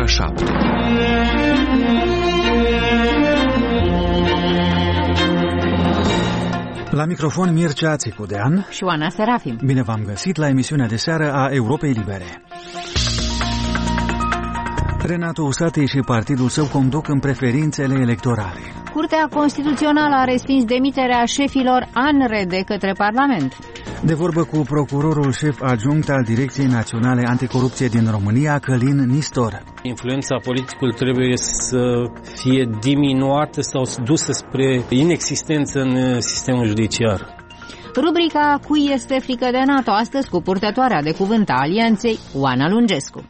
7. La microfon Mircea Țicudean și Oana Serafim. Bine v-am găsit la emisiunea de seară a Europei Libere. Renato Usatăi și partidul său conduc în preferințele electorale. Curtea Constituțională a respins demiterea șefilor ANRE de către Parlament. De vorbă cu procurorul șef adjunct al Direcției Naționale Anticorupție din România, Călin Nistor. Influența politicului trebuie să fie diminuată sau dusă spre inexistență în sistemul judiciar. Rubrica Cui este frică de NATO, astăzi cu purtătoarea de cuvânt a Alianței, Oana Lungescu.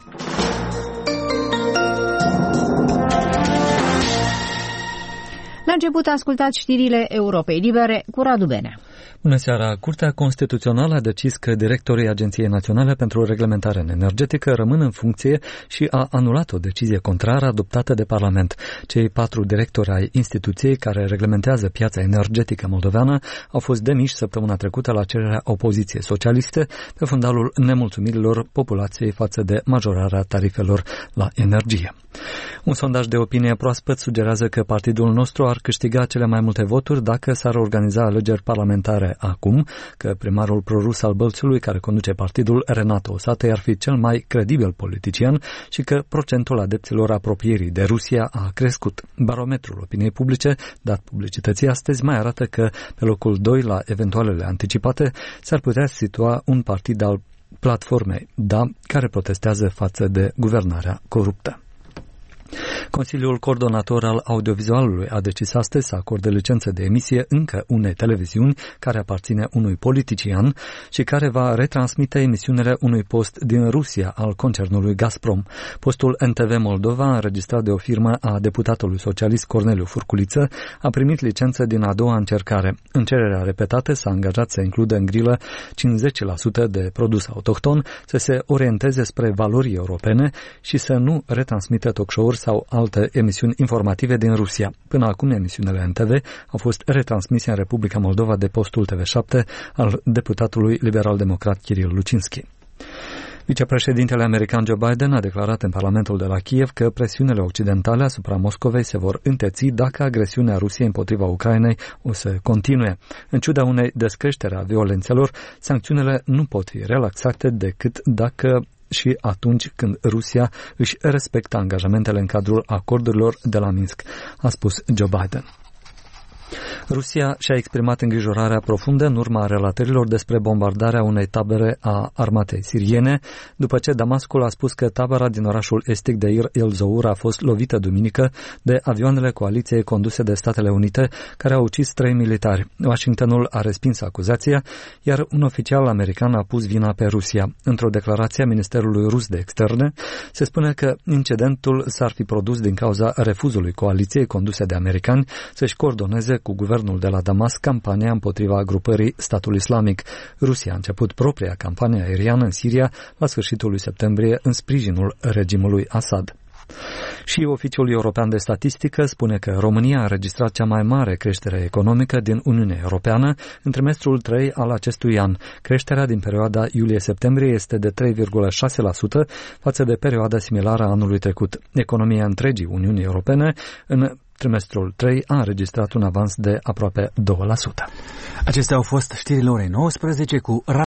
La început ascultați știrile Europei Libere cu Radu Benea. Bună seara! Curtea Constituțională a decis că directorii Agenției Naționale pentru Reglementare Energetică rămân în funcție și a anulat o decizie contrară adoptată de Parlament. Cei 4 directori ai instituției care reglementează piața energetică moldoveană au fost demiși săptămâna trecută la cererea opoziției socialiste pe fundalul nemulțumirilor populației față de majorarea tarifelor la energie. Un sondaj de opinie proaspăt sugerează că partidul nostru ar câștiga cele mai multe voturi dacă s-ar organiza alegeri parlamentare acum, că primarul prorus al Bălțului, care conduce partidul, Renato Usatăi, ar fi cel mai credibil politician și că procentul adepților apropierii de Rusia a crescut. Barometrul opiniei publice, dat publicității astăzi, mai arată că pe locul 2 la eventualele anticipate s-ar putea situa un partid al platformei DA, care protestează față de guvernarea coruptă. Consiliul Coordonator al Audiovizualului a decis astăzi să acorde licență de emisie încă unei televiziuni care aparține unui politician și care va retransmite emisiunile unui post din Rusia al concernului Gazprom. Postul NTV Moldova, înregistrat de o firmă a deputatului socialist Corneliu Furculiță, a primit licență din a doua încercare. În cererea repetată s-a angajat să includă în grilă 50% de produs autohton, să se orienteze spre valori europene și să nu retransmită talk-show-uri sau alte emisiuni informative din Rusia. Până acum, emisiunile NTV au fost retransmise în Republica Moldova de postul TV7 al deputatului liberal-democrat Kiril Lucinski. Vicepreședintele american Joe Biden a declarat în Parlamentul de la Kiev că presiunile occidentale asupra Moscovei se vor înteți dacă agresiunea Rusiei împotriva Ucrainei o să continue. În ciuda unei descreștere a violențelor, sancțiunile nu pot fi relaxate decât dacă și atunci când Rusia își respectă angajamentele în cadrul acordurilor de la Minsk, a spus Joe Biden. Rusia și-a exprimat îngrijorarea profundă în urma relatărilor despre bombardarea unei tabere a armatei siriene, după ce Damascul a spus că tabăra din orașul estic de Ir el-Zour a fost lovită duminică de avioanele coaliției conduse de Statele Unite, care au ucis 3 militari. Washingtonul a respins acuzația, iar un oficial american a pus vina pe Rusia. Într-o declarație a Ministerului Rus de Externe, se spune că incidentul s-ar fi produs din cauza refuzului coaliției conduse de americani să-și coordoneze cu guvernul de la Damasc campania împotriva grupării Statul Islamic. Rusia a început propria campanie aeriană în Siria la sfârșitul lui septembrie în sprijinul regimului Assad. Și Oficiul European de Statistică spune că România a înregistrat cea mai mare creștere economică din Uniunea Europeană în trimestrul 3 al acestui an. Creșterea din perioada iulie-septembrie este de 3,6% față de perioada similară a anului trecut. Economia întregii Uniunii Europene în trimestrul 3 a înregistrat un avans de aproape 2%. Acestea au fost știrile orei 19 cu